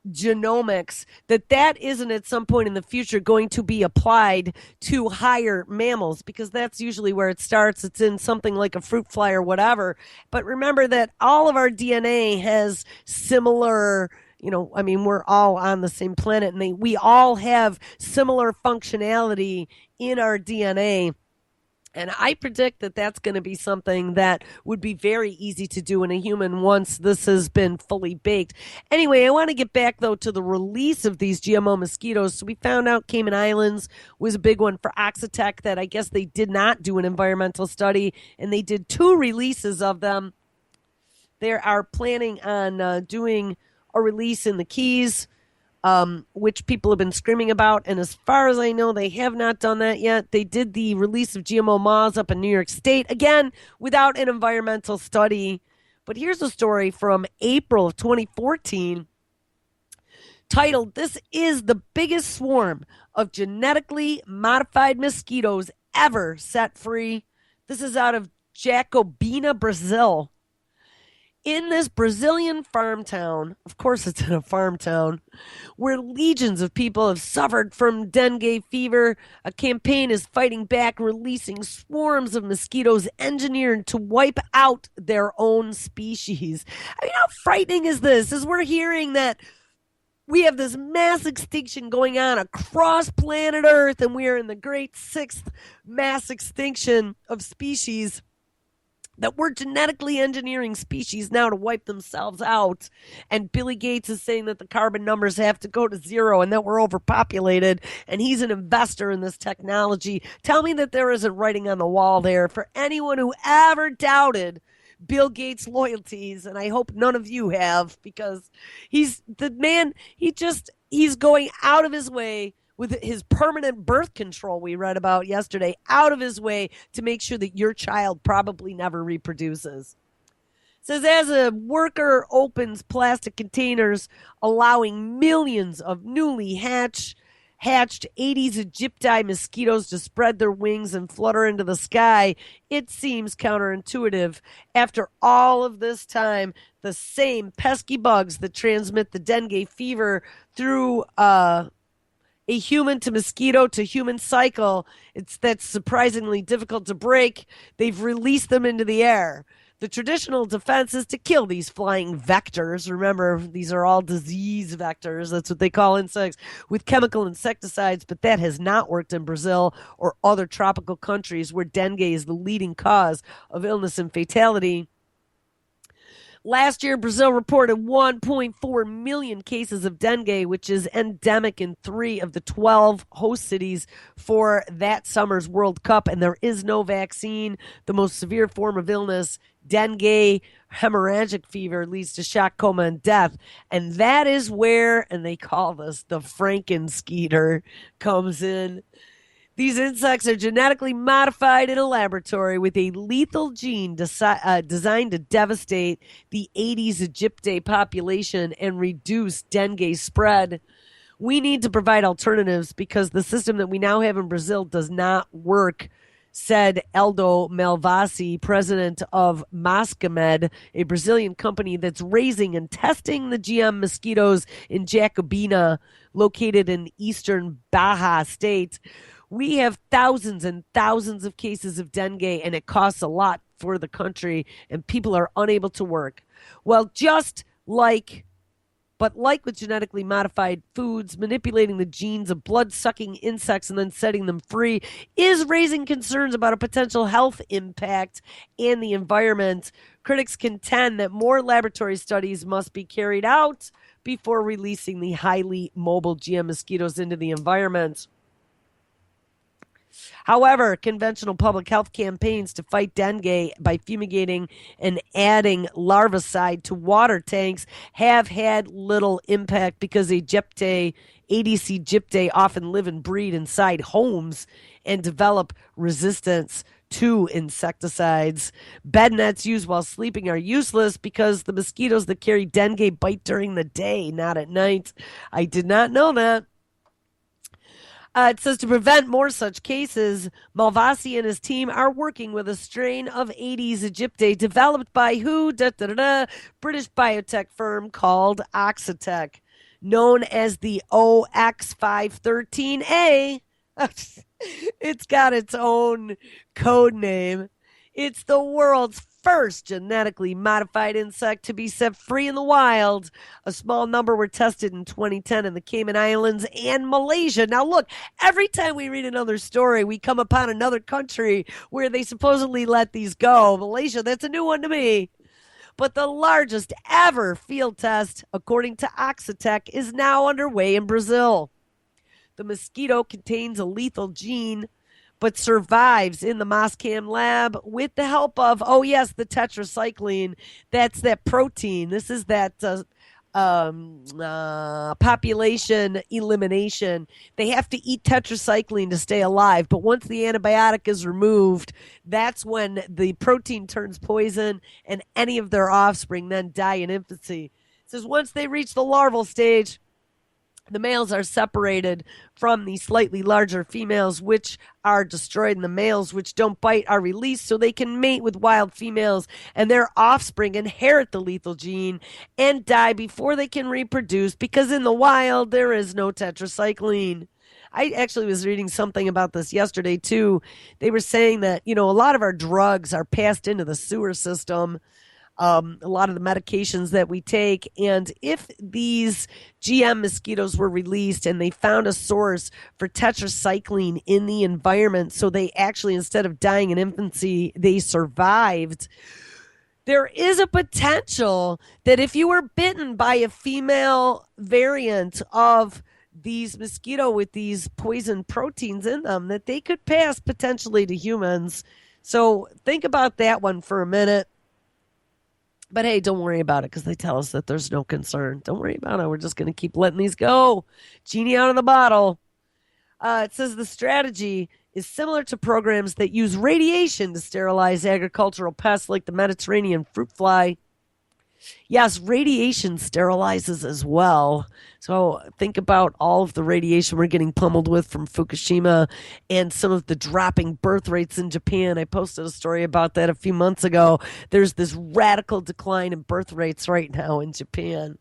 genomics, that that isn't at some point in the future going to be applied to higher mammals, because that's usually where it starts. It's in something like a fruit fly or whatever. But remember that all of our D N A has similar, you know, I mean, we're all on the same planet, and they, we all have similar functionality in our D N A. And I predict that that's going to be something that would be very easy to do in a human once this has been fully baked. Anyway, I want to get back, though, to the release of these G M O mosquitoes. So we found out Cayman Islands was a big one for Oxitec, that I guess they did not do an environmental study, and they did two releases of them. They are planning on uh, doing a release in the Keys, Um, which people have been screaming about. And as far as I know, they have not done that yet. They did the release of G M O moths up in New York State, again, without an environmental study. But here's a story from April of twenty fourteen titled, "This is the biggest swarm of genetically modified mosquitoes ever set free." This is out of Jacobina, Brazil. In this Brazilian farm town, of course it's in a farm town, where legions of people have suffered from dengue fever, a campaign is fighting back, releasing swarms of mosquitoes engineered to wipe out their own species. I mean, how frightening is this? As we're hearing that we have this mass extinction going on across planet Earth, and we are in the great sixth mass extinction of species, that we're genetically engineering species now to wipe themselves out. And Billy Gates is saying that the carbon numbers have to go to zero and that we're overpopulated, and he's an investor in this technology. Tell me that there isn't writing on the wall there for anyone who ever doubted Bill Gates' loyalties, and I hope none of you have, because he's the man, he just, he's going out of his way with his permanent birth control we read about yesterday, out of his way to make sure that your child probably never reproduces. It says, as a worker opens plastic containers, allowing millions of newly hatched, hatched Aedes aegypti mosquitoes to spread their wings and flutter into the sky, it seems counterintuitive. After all of this time, the same pesky bugs that transmit the dengue fever through uh, a human to mosquito to human cycle, it's that's surprisingly difficult to break. They've released them into the air. The traditional defense is to kill these flying vectors. Remember, these are all disease vectors. That's what they call insects, with chemical insecticides, but that has not worked in Brazil or other tropical countries where dengue is the leading cause of illness and fatality. Last year, Brazil reported one point four million cases of dengue, which is endemic in three of the twelve host cities for that summer's World Cup, and there is no vaccine. The most severe form of illness, dengue hemorrhagic fever, leads to shock, coma, and death. And that is where, and they call this the Frankenskeeter, comes in. These insects are genetically modified in a laboratory with a lethal gene desi- uh, designed to devastate the Aedes aegypti population and reduce dengue spread. We need to provide alternatives because the system that we now have in Brazil does not work, said Eldo Malvasi, president of Mascamed, a Brazilian company that's raising and testing the G M mosquitoes in Jacobina, located in eastern Bahia state. We have thousands and thousands of cases of dengue, and it costs a lot for the country, and people are unable to work. Well, just like, but like with genetically modified foods, manipulating the genes of blood-sucking insects and then setting them free is raising concerns about a potential health impact and the environment. Critics contend that more laboratory studies must be carried out before releasing the highly mobile G M mosquitoes into the environment. However, conventional public health campaigns to fight dengue by fumigating and adding larvicide to water tanks have had little impact because Aegypti, Aedes aegypti often live and breed inside homes and develop resistance to insecticides. Bed nets used while sleeping are useless because the mosquitoes that carry dengue bite during the day, not at night. I did not know that. Uh, it says to prevent more such cases, Malvasi and his team are working with a strain of Aedes aegypti developed by who? Da, da, da, da, British biotech firm called Oxitec. known as the O X five thirteen A. It's got its own code name. It's the world's first genetically modified insect to be set free in the wild. A small number were tested in twenty ten in the Cayman Islands and Malaysia. Now, look, every time we read another story, we come upon another country where they supposedly let these go. Malaysia, that's a new one to me. But the largest ever field test, according to Oxitec, is now underway in Brazil. The mosquito contains a lethal gene, but survives in the Moscam lab with the help of, oh yes, the tetracycline. That's that protein. This is that uh, um, uh, population elimination. They have to eat tetracycline to stay alive, but once the antibiotic is removed, that's when the protein turns poison and any of their offspring then die in infancy. It says once they reach the larval stage, the males are separated from the slightly larger females, which are destroyed, and the males, which don't bite, are released so they can mate with wild females, and their offspring inherit the lethal gene and die before they can reproduce, because in the wild there is no tetracycline. I actually was reading something about this yesterday, too. They were saying that, you know, a lot of our drugs are passed into the sewer system. Um, a lot of the medications that we take. And if these G M mosquitoes were released and they found a source for tetracycline in the environment, so they actually, instead of dying in infancy, they survived, there is a potential that if you were bitten by a female variant of these mosquito with these poison proteins in them, that they could pass potentially to humans. So think about that one for a minute. But hey, don't worry about it because they tell us that there's no concern. Don't worry about it. We're just going to keep letting these go. Genie out of the bottle. Uh, it says the strategy is similar to programs that use radiation to sterilize agricultural pests like the Mediterranean fruit fly. Yes, radiation sterilizes as well. So think about all of the radiation we're getting pummeled with from Fukushima and some of the dropping birth rates in Japan. I posted a story about that a few months ago. There's this radical decline in birth rates right now in Japan.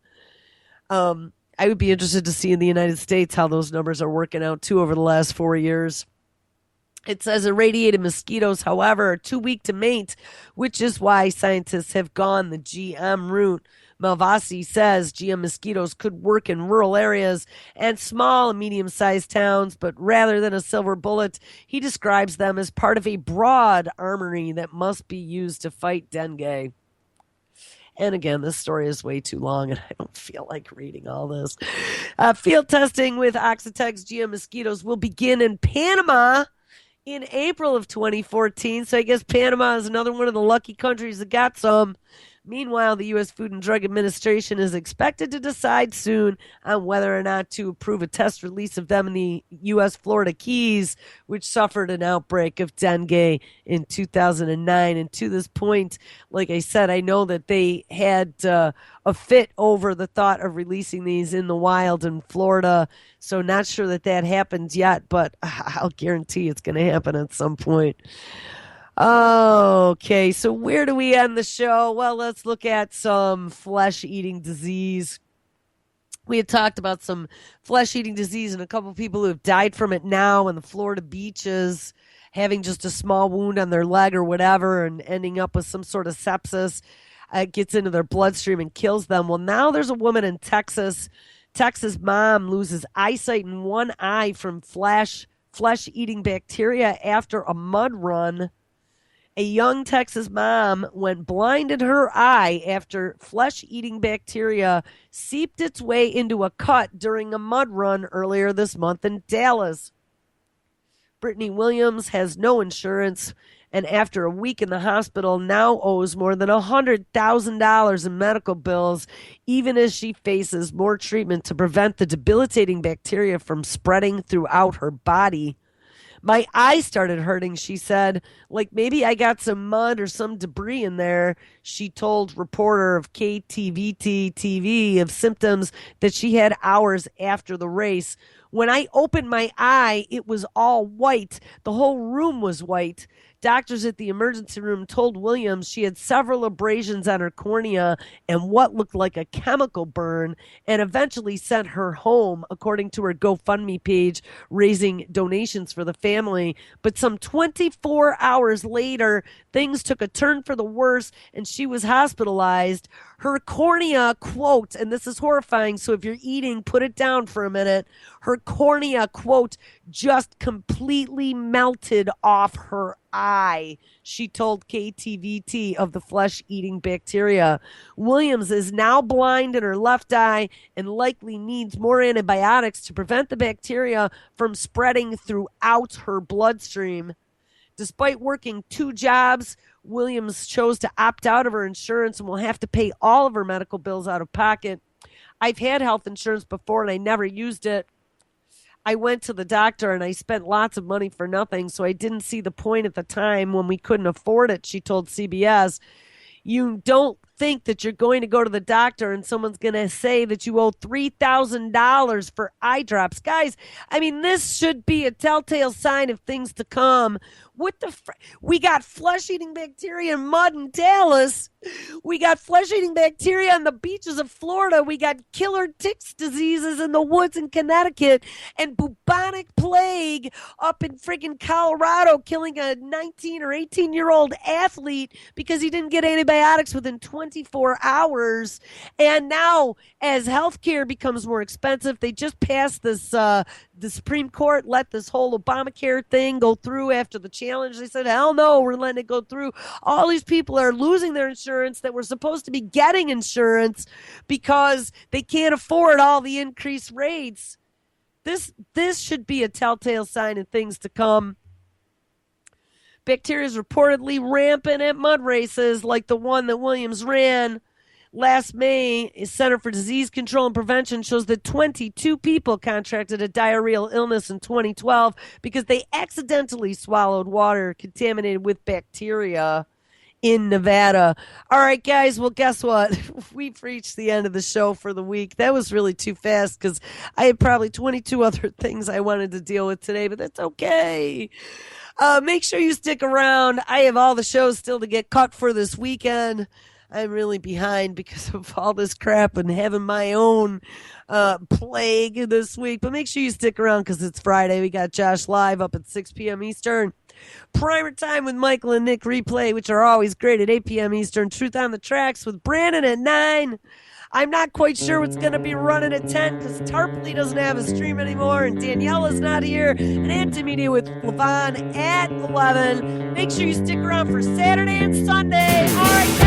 Um, I would be interested to see in the United States how those numbers are working out too over the last four years. It says irradiated mosquitoes, however, are too weak to mate, which is why scientists have gone the G M route. Malvasi says G M mosquitoes could work in rural areas and small and medium-sized towns, but rather than a silver bullet, he describes them as part of a broad armory that must be used to fight dengue. And again, this story is way too long, and I don't feel like reading all this. Uh, field testing with Oxitec's G M mosquitoes will begin in Panama in April of twenty fourteen. So I guess Panama is another one of the lucky countries that got some. Meanwhile, the U S Food and Drug Administration is expected to decide soon on whether or not to approve a test release of them in the U S Florida Keys, which suffered an outbreak of dengue in two thousand nine. And to this point, like I said, I know that they had uh, a fit over the thought of releasing these in the wild in Florida. So not sure that that happened yet, but I'll guarantee it's going to happen at some point. Okay, so where do we end the show? Well, let's look at some flesh-eating disease. We had talked about some flesh-eating disease and a couple of people who have died from it now on the Florida beaches, having just a small wound on their leg or whatever and ending up with some sort of sepsis. Uh, it gets into their bloodstream and kills them. Well, now there's a woman in Texas. Texas mom loses eyesight in one eye from flesh, flesh-eating bacteria after a mud run. A young Texas mom went blind in her eye after flesh-eating bacteria seeped its way into a cut during a mud run earlier this month in Dallas. Brittany Williams has no insurance, and after a week in the hospital, now owes more than one hundred thousand dollars in medical bills, even as she faces more treatment to prevent the debilitating bacteria from spreading throughout her body. My eye started hurting, she said, like maybe I got some mud or some debris in there. She told reporter of K T V T T V of symptoms that she had hours after the race. When I opened my eye, it was all white. The whole room was white. Doctors at the emergency room told Williams she had several abrasions on her cornea and what looked like a chemical burn, and eventually sent her home, according to her GoFundMe page, raising donations for the family. But some twenty-four hours later, things took a turn for the worse, and she was hospitalized. Her cornea, quote, and this is horrifying, so if you're eating, put it down for a minute. Her cornea, quote, just completely melted off her eye, she told K T V T of the flesh-eating bacteria. Williams is now blind in her left eye and likely needs more antibiotics to prevent the bacteria from spreading throughout her bloodstream. Despite working two jobs, Williams chose to opt out of her insurance and will have to pay all of her medical bills out of pocket. I've had health insurance before and I never used it. I went to the doctor and I spent lots of money for nothing, so I didn't see the point at the time when we couldn't afford it, she told C B S. You don't think that you're going to go to the doctor and someone's going to say that you owe three thousand dollars for eye drops. Guys, I mean, this should be a telltale sign of things to come. What the fr- we got flesh-eating bacteria in mud in Dallas. We got flesh-eating bacteria on the beaches of Florida. We got killer ticks diseases in the woods in Connecticut, and bubonic plague up in freaking Colorado, killing a nineteen or eighteen-year-old athlete because he didn't get antibiotics within twenty-four hours. And now, as healthcare becomes more expensive, they just passed this, uh, the Supreme Court let this whole Obamacare thing go through after the challenge. They said, hell no, we're letting it go through. All these people are losing their insurance that were supposed to be getting insurance because they can't afford all the increased rates. This, this should be a telltale sign of things to come. Bacteria is reportedly rampant at mud races like the one that Williams ran last May. The Center for Disease Control and Prevention shows that twenty-two people contracted a diarrheal illness in twenty twelve because they accidentally swallowed water contaminated with bacteria in Nevada. All right, guys, well, guess what? We've reached the end of the show for the week. That was really too fast because I had probably twenty-two other things I wanted to deal with today, but that's okay. Uh, make sure you stick around. I have all the shows still to get cut for this weekend. I'm really behind because of all this crap and having my own uh, plague this week. But make sure you stick around because it's Friday. We got Josh live up at six p.m. Eastern. Primer Time with Michael and Nick replay, which are always great at eight p.m. Eastern. Truth on the Tracks with Brandon at nine. I'm not quite sure what's going to be running at ten because Tarpley doesn't have a stream anymore and Daniela's not here. And Antimedia with Levon at eleven. Make sure you stick around for Saturday and Sunday. All right, guys.